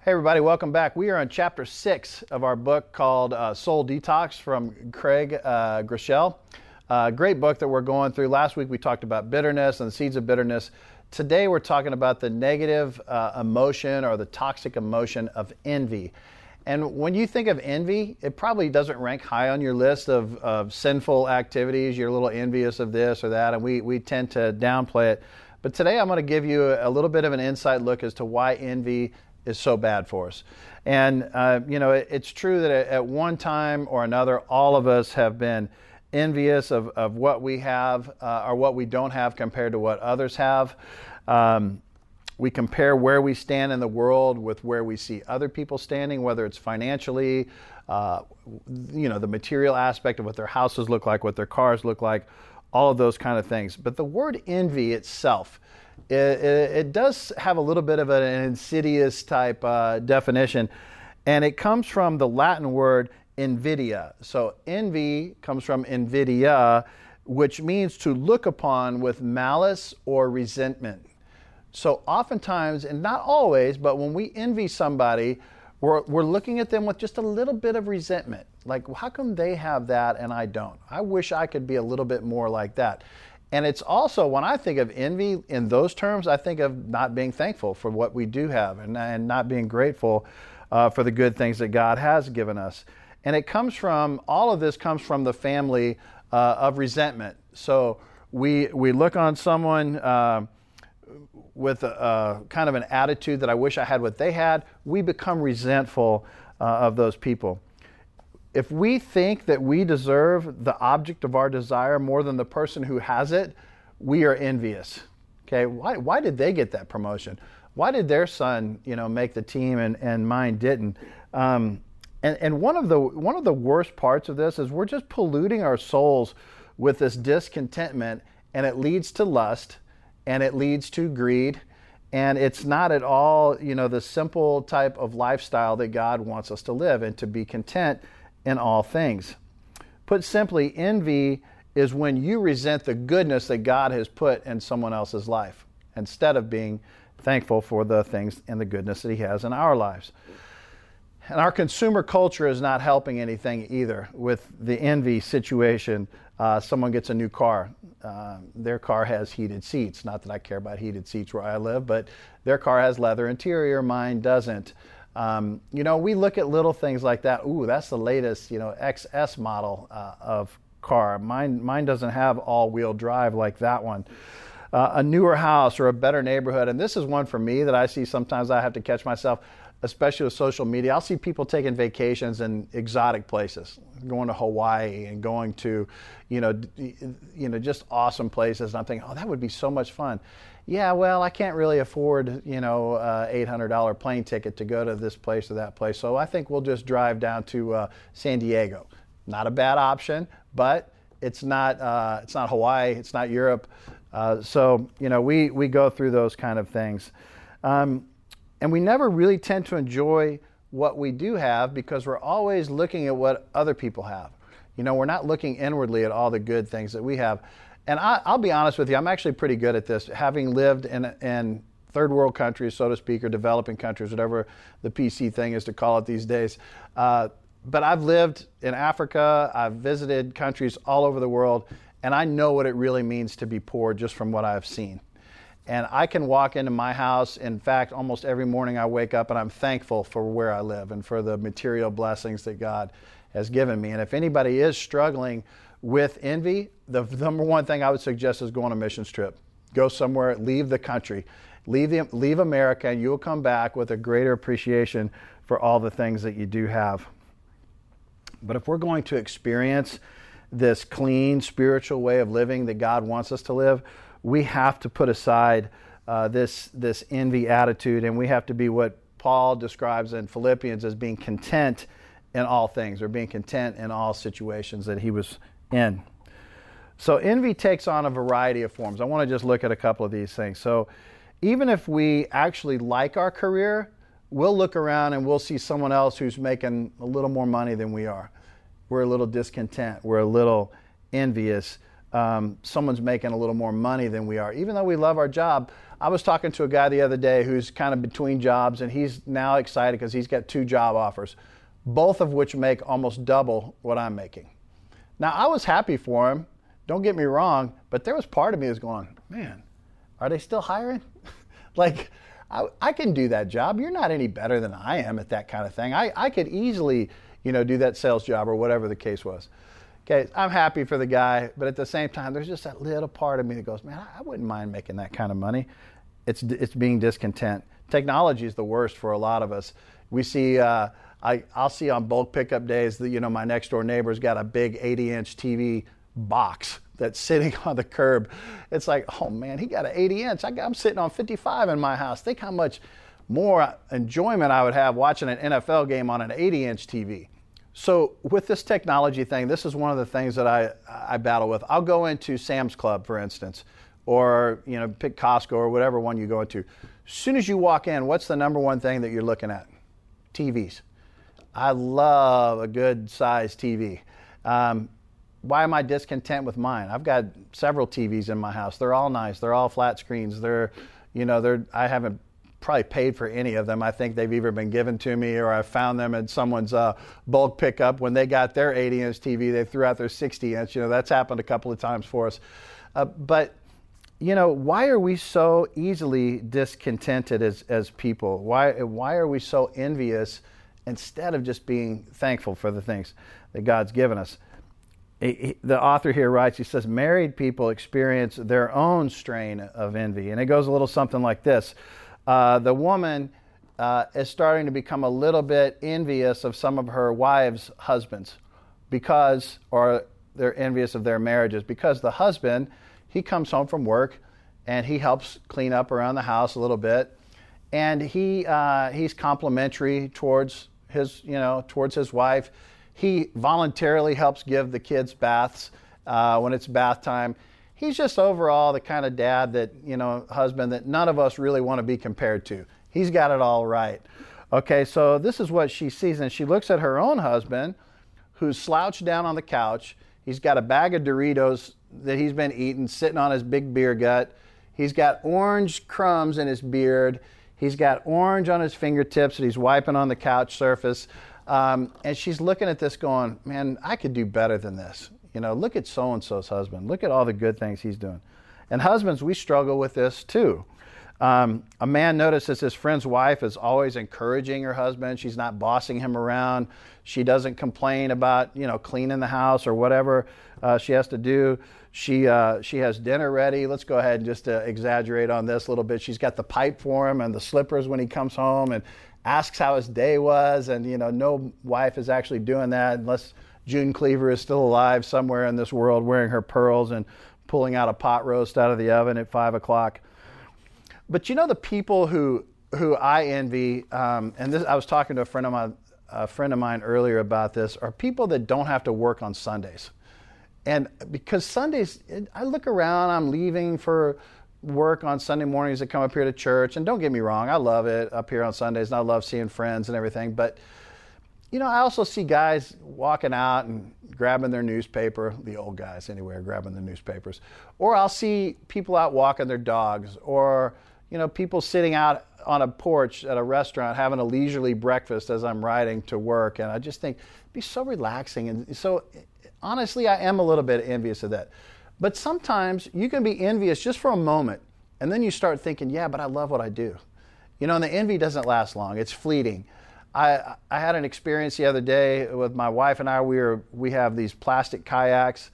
Hey everybody, welcome back. We are on chapter 6 of our book called Soul Detox from Craig Groeschel. Great book that we're going through. Last week we talked about bitterness and the seeds of bitterness. Today we're talking about the negative emotion or the toxic emotion of envy. And when you think of envy, it probably doesn't rank high on your list of sinful activities. You're a little envious of this or that, and we tend to downplay it. But today I'm going to give you a little bit of an inside look as to why envy is so bad for us. And, it's true that at one time or another, all of us have been envious of what we have or what we don't have compared to what others have. We compare where we stand in the world with where we see other people standing, whether it's financially, the material aspect of what their houses look like, what their cars look like, all of those kind of things. But the word envy itself, it does have a little bit of an insidious type definition, and it comes from the Latin word invidia. So envy comes from invidia, which means to look upon with malice or resentment. So oftentimes, and not always, but when we envy somebody, we're looking at them with just a little bit of resentment. Like, how come they have that and I don't? I wish I could be a little bit more like that. And it's also, when I think of envy in those terms, I think of not being thankful for what we do have and not being grateful for the good things that God has given us. And all of this comes from the family of resentment. So we look on someone with a kind of an attitude that I wish I had what they had. We become resentful of those people. If we think that we deserve the object of our desire more than the person who has it, we are envious. Okay, why did they get that promotion? Why did their son, make the team and mine didn't? And one of the worst parts of this is we're just polluting our souls with this discontentment, and it leads to lust, and it leads to greed, and it's not at all, the simple type of lifestyle that God wants us to live and to be content in all things. Put simply, envy is when you resent the goodness that God has put in someone else's life instead of being thankful for the things and the goodness that He has in our lives. And our consumer culture is not helping anything either with the envy situation. Someone gets a new car. Their car has heated seats. Not that I care about heated seats where I live, but their car has leather interior. Mine doesn't. We look at little things like that. Ooh, that's the latest, XS model of car. Mine doesn't have all-wheel drive like that one. A newer house or a better neighborhood. And this is one for me that I see sometimes I have to catch myself, especially with social media. I'll see people taking vacations in exotic places, going to Hawaii and going to, just awesome places. And I'm thinking, that would be so much fun. Yeah, well, I can't really afford, $800 plane ticket to go to this place or that place. So I think we'll just drive down to San Diego. Not a bad option, but it's not Hawaii, it's not Europe. We go through those kind of things. And we never really tend to enjoy what we do have because we're always looking at what other people have. We're not looking inwardly at all the good things that we have. And I'll be honest with you, I'm actually pretty good at this, having lived in third world countries, so to speak, or developing countries, whatever the PC thing is to call it these days. But I've lived in Africa, I've visited countries all over the world, and I know what it really means to be poor just from what I've seen. And I can walk into my house. In fact, almost every morning I wake up and I'm thankful for where I live and for the material blessings that God has given me. And if anybody is struggling with envy, the number one thing I would suggest is go on a missions trip. Go somewhere, leave the country, leave America, and you will come back with a greater appreciation for all the things that you do have. But if we're going to experience this clean spiritual way of living that God wants us to live, we have to put aside this envy attitude, and we have to be what Paul describes in Philippians as being content in all things, or being content in all situations that he was in. So envy takes on a variety of forms. I want to just look at a couple of these things. So even if we actually like our career, we'll look around and we'll see someone else who's making a little more money than we are. We're a little discontent. We're a little envious. Someone's making a little more money than we are. Even though we love our job, I was talking to a guy the other day who's kind of between jobs, and he's now excited because he's got 2 job offers, both of which make almost double what I'm making. Now, I was happy for him, don't get me wrong, but there was part of me that was going, man, are they still hiring? Like, I can do that job. You're not any better than I am at that kind of thing. I could easily, do that sales job or whatever the case was. Okay, I'm happy for the guy, but at the same time, there's just that little part of me that goes, man, I wouldn't mind making that kind of money. It's being discontent. Technology is the worst for a lot of us. We see, I'll see on bulk pickup days that, my next door neighbor's got a big 80-inch TV box that's sitting on the curb. It's like, oh man, he got an 80-inch. I'm sitting on 55 in my house. Think how much more enjoyment I would have watching an NFL game on an 80-inch TV. So with this technology thing, this is one of the things that I battle with. I'll go into Sam's Club, for instance, or pick Costco or whatever one you go into. As soon as you walk in, what's the number one thing that you're looking at? TVs. I love a good sized TV. Why am I discontent with mine? I've got several TVs in my house. They're all nice. They're all flat screens. I haven't probably paid for any of them. I think they've either been given to me or I found them at someone's bulk pickup. When they got their 80-inch TV, they threw out their 60-inch. That's happened a couple of times for us. But why are we so easily discontented as people? Why are we so envious instead of just being thankful for the things that God's given us? The author here writes, he says, married people experience their own strain of envy. And it goes a little something like this. The woman is starting to become a little bit envious of some of her wives' husbands or they're envious of their marriages because the husband, he comes home from work and he helps clean up around the house a little bit. And he's complimentary towards his wife. He voluntarily helps give the kids baths when it's bath time. He's just overall the kind of dad that, husband that none of us really want to be compared to. He's got it all right. Okay, so this is what she sees, and she looks at her own husband who's slouched down on the couch. He's got a bag of Doritos that he's been eating sitting on his big beer gut. He's got orange crumbs in his beard. He's got orange on his fingertips that he's wiping on the couch surface. And she's looking at this going, man, I could do better than this. Look at so-and-so's husband. Look at all the good things he's doing. And husbands, we struggle with this too. A man notices his friend's wife is always encouraging her husband. She's not bossing him around. She doesn't complain about, cleaning the house or whatever she has to do. She has dinner ready. Let's go ahead and just exaggerate on this a little bit. She's got the pipe for him and the slippers when he comes home and asks how his day was. And, no wife is actually doing that unless June Cleaver is still alive somewhere in this world wearing her pearls and pulling out a pot roast out of the oven at 5 o'clock. But the people who I envy, and this, I was talking to a friend of mine earlier about this, are people that don't have to work on Sundays. And because Sundays, I look around, I'm leaving for work on Sunday mornings to come up here to church. And don't get me wrong, I love it up here on Sundays, and I love seeing friends and everything. But I also see guys walking out and grabbing their newspaper, the old guys anyway, are grabbing their newspapers. Or I'll see people out walking their dogs, or, people sitting out on a porch at a restaurant having a leisurely breakfast as I'm riding to work. And I just think it'd be so relaxing. And so honestly, I am a little bit envious of that. But sometimes you can be envious just for a moment, and then you start thinking, yeah, but I love what I do. And the envy doesn't last long. It's fleeting. I had an experience the other day with my wife and I. We have these plastic kayaks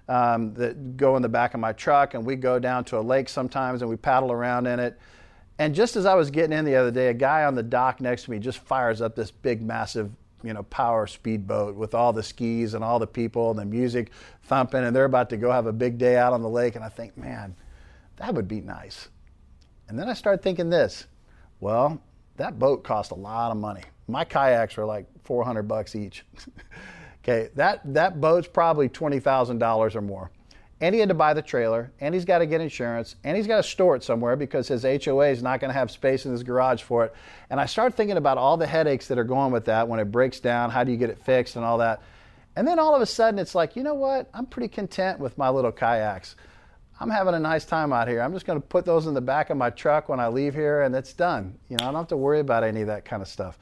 that go in the back of my truck, and we go down to a lake sometimes and we paddle around in it. And just as I was getting in the other day, a guy on the dock next to me just fires up this big, massive, power speedboat with all the skis and all the people and the music thumping, and they're about to go have a big day out on the lake. And I think, man, that would be nice. And then I started thinking this, well, that boat cost a lot of money. My kayaks are like $400 each. Okay, that boat's probably $20,000 or more. And he had to buy the trailer, and he's got to get insurance, and he's got to store it somewhere because his HOA is not going to have space in his garage for it. And I started thinking about all the headaches that are going with that when it breaks down. How do you get it fixed and all that? And then all of a sudden it's like, you know what? I'm pretty content with my little kayaks. I'm having a nice time out here. I'm just going to put those in the back of my truck when I leave here, and it's done. I don't have to worry about any of that kind of stuff.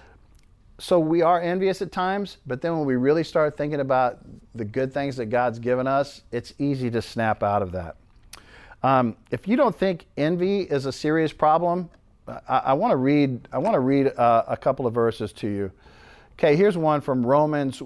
So we are envious at times, but then when we really start thinking about the good things that God's given us, it's easy to snap out of that. If you don't think envy is a serious problem, I want to read a couple of verses to you. Okay, here's one from Romans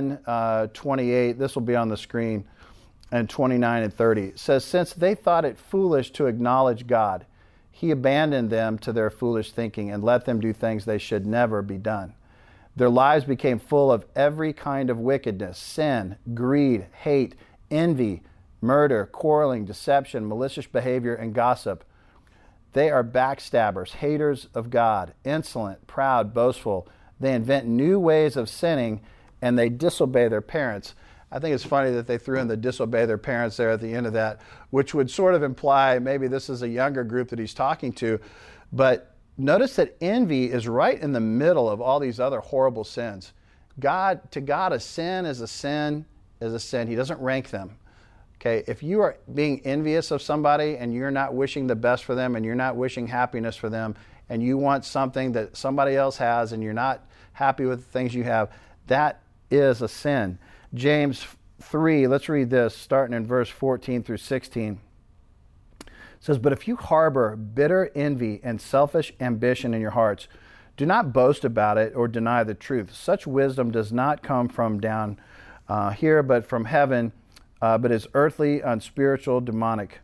1:28. This will be on the screen. And 29 and 30. It says, since they thought it foolish to acknowledge God, he abandoned them to their foolish thinking and let them do things they should never be done. Their lives became full of every kind of wickedness, sin, greed, hate, envy, murder, quarreling, deception, malicious behavior, and gossip. They are backstabbers, haters of God, insolent, proud, boastful. They invent new ways of sinning, and they disobey their parents. I think it's funny that they threw in the disobey their parents there at the end of that, which would sort of imply maybe this is a younger group that he's talking to. But notice that envy is right in the middle of all these other horrible sins. To God, a sin is a sin is a sin. He doesn't rank them. Okay, if you are being envious of somebody and you're not wishing the best for them and you're not wishing happiness for them and you want something that somebody else has and you're not happy with the things you have, that is a sin. James 3, let's read this, starting in verse 14 through 16. It says, but if you harbor bitter envy and selfish ambition in your hearts, do not boast about it or deny the truth. Such wisdom does not come from down here, but from heaven, but is earthly, unspiritual, demonic.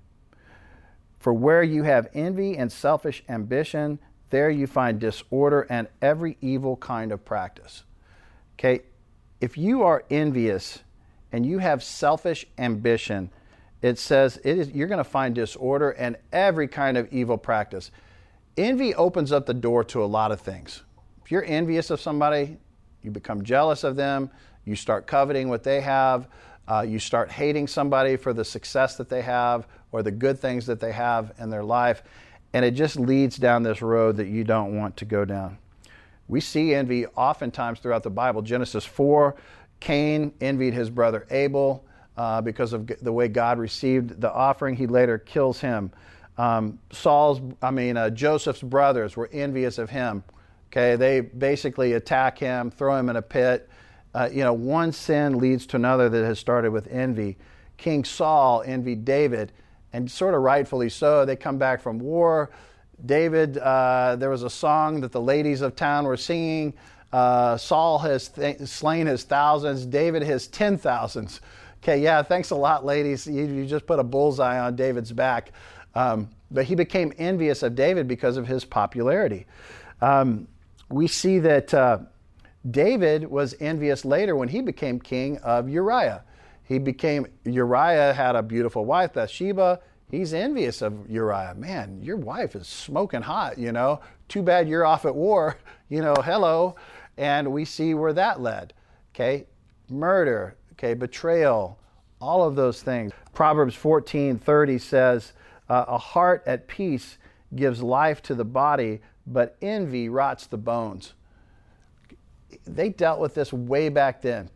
For where you have envy and selfish ambition, there you find disorder and every evil kind of practice. Okay, if you are envious and you have selfish ambition, it says you're going to find disorder and every kind of evil practice. Envy opens up the door to a lot of things. If you're envious of somebody, you become jealous of them, you start coveting what they have, you start hating somebody for the success that they have or the good things that they have in their life, and it just leads down this road that you don't want to go down. We see envy oftentimes throughout the Bible. Genesis 4, Cain envied his brother Abel because of the way God received the offering. He later kills him. Joseph's brothers were envious of him. Okay, they basically attack him, throw him in a pit. One sin leads to another that has started with envy. King Saul envied David, and sort of rightfully so. They come back from war. David, there was a song that the ladies of town were singing. Saul has slain his thousands, David his 10,000s. Okay, yeah, thanks a lot, ladies. You just put a bullseye on David's back. But he became envious of David because of his popularity. We see that David was envious later when he became king of Uriah. Uriah had a beautiful wife, Bathsheba. He's envious of Uriah. Man, your wife is smoking hot, Too bad you're off at war, hello. And we see where that led, okay? Murder, okay, betrayal, all of those things. Proverbs 14:30 says, a heart at peace gives life to the body, but envy rots the bones. They dealt with this way back then.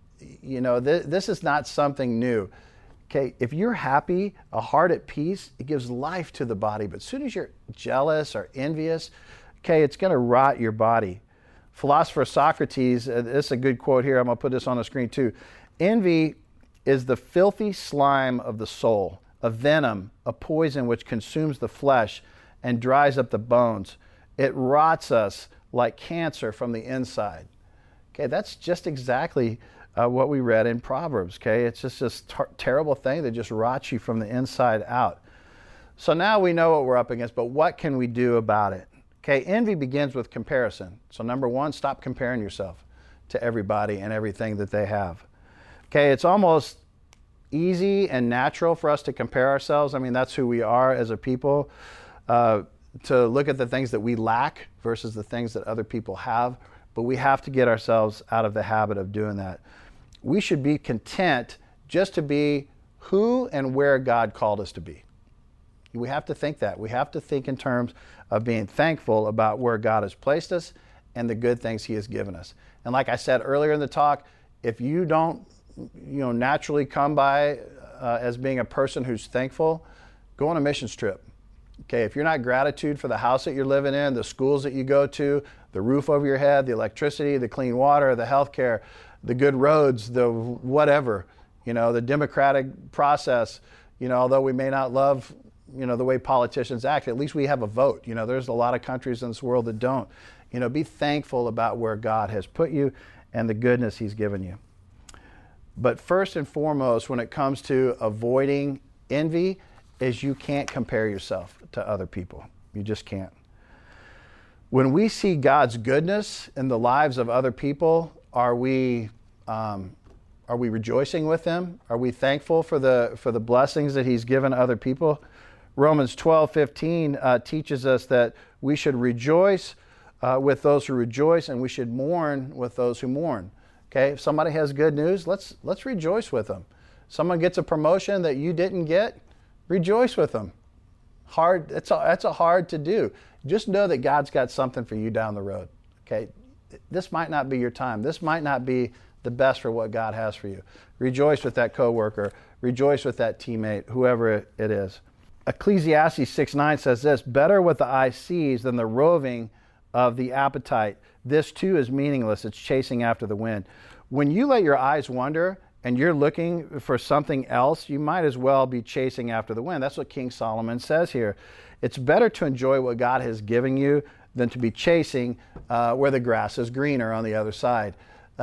This is not something new. Okay, if you're happy, a heart at peace, it gives life to the body. But as soon as you're jealous or envious, okay, it's going to rot your body. Philosopher Socrates, this is a good quote here. I'm going to put this on the screen too. Envy is the filthy slime of the soul, a venom, a poison which consumes the flesh and dries up the bones. It rots us like cancer from the inside. Okay, that's just exactly what we read in Proverbs. Okay, it's just this terrible thing that just rots you from the inside out. So now we know what we're up against, but what can we do about it? Okay, envy begins with comparison. So number one, stop comparing yourself to everybody and everything that they have. Okay, it's almost easy and natural for us to compare ourselves. I mean, that's who we are as a people, to look at the things that we lack versus the things that other people have. But we have to get ourselves out of the habit of doing that. We should be content just to be who and where God called us to be. We have to think that. We have to think in terms of being thankful about where God has placed us and the good things He has given us. And like I said earlier in the talk, if you don't naturally come by as being a person who's thankful, go on a missions trip. Okay, if you're not gratitude for the house that you're living in, the schools that you go to, the roof over your head, the electricity, the clean water, the health care, the good roads, the whatever, the democratic process, although we may not love, the way politicians act, at least we have a vote. There's a lot of countries in this world that don't. Be thankful about where God has put you and the goodness He's given you. But first and foremost, when it comes to avoiding envy, is you can't compare yourself to other people. You just can't. When we see God's goodness in the lives of other people, are we rejoicing with them? Are we thankful for the blessings that He's given other people? Romans 12:15 teaches us that we should rejoice with those who rejoice, and we should mourn with those who mourn. Okay, if somebody has good news, let's rejoice with them. Someone gets a promotion that you didn't get, rejoice with them. That's a hard to do. Just know that God's got something for you down the road. Okay, this might not be your time. This might not be the best for what God has for you. Rejoice with that coworker. Rejoice with that teammate, whoever it is. Ecclesiastes 6:9 says this: "Better what the eye sees than the roving of the appetite. This too is meaningless. It's chasing after the wind." When you let your eyes wander and you're looking for something else, you might as well be chasing after the wind. That's what King Solomon says here. It's better to enjoy what God has given you than to be chasing where the grass is greener on the other side.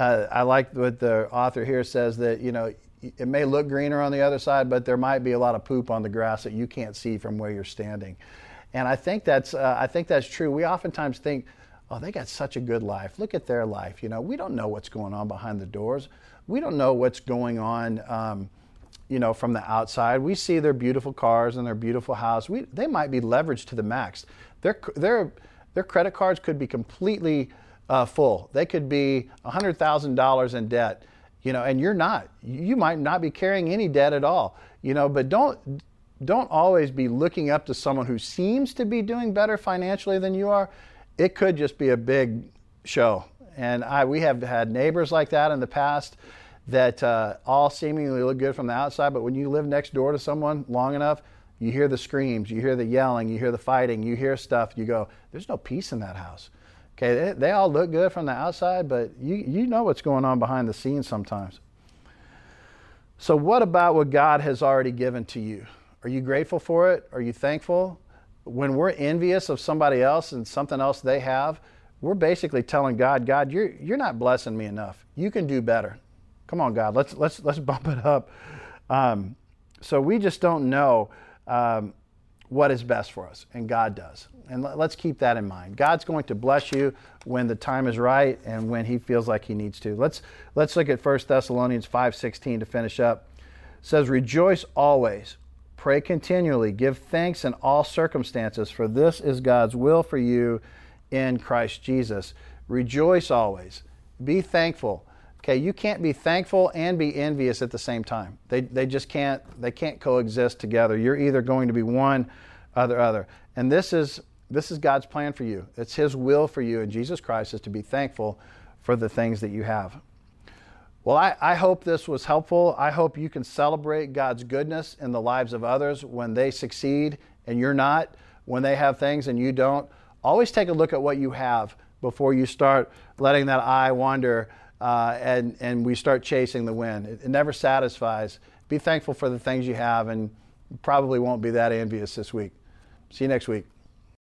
I like what the author here says, that it may look greener on the other side, but there might be a lot of poop on the grass that you can't see from where you're standing. And I think that's true. We oftentimes think, oh, they got such a good life. Look at their life. We don't know what's going on behind the doors. We don't know what's going on, from the outside. We see their beautiful cars and their beautiful house. They might be leveraged to the max. Their credit cards could be completely full. They could be $100,000 in debt, and you're not. You might not be carrying any debt at all, but don't always be looking up to someone who seems to be doing better financially than you are. It could just be a big show. And we have had neighbors like that in the past that all seemingly look good from the outside, but when you live next door to someone long enough, you hear the screams, you hear the yelling, you hear the fighting, you hear stuff, you go, there's no peace in that house. Okay, they all look good from the outside, but you know what's going on behind the scenes sometimes. So what about what God has already given to you? Are you grateful for it? Are you thankful? When we're envious of somebody else and something else they have, we're basically telling God, you're not blessing me enough. You can do better. Come on, God, let's bump it up. So we just don't know what is best for us, and God does. And let's keep that in mind. God's going to bless you when the time is right and when He feels like He needs to. Let's look at 1 Thessalonians 5:16 to finish up. It says, "Rejoice always. Pray continually. Give thanks in all circumstances, for this is God's will for you in Christ Jesus." Rejoice always. Be thankful. Okay, you can't be thankful and be envious at the same time. They just can't. They can't coexist together. You're either going to be one or the other. And this is God's plan for you. It's His will for you in Jesus Christ, is to be thankful for the things that you have. Well, I hope this was helpful. I hope you can celebrate God's goodness in the lives of others when they succeed and you're not, when they have things and you don't. Always take a look at what you have before you start letting that eye wander and we start chasing the wind. It never satisfies. Be thankful for the things you have, and you probably won't be that envious this week. See you next week.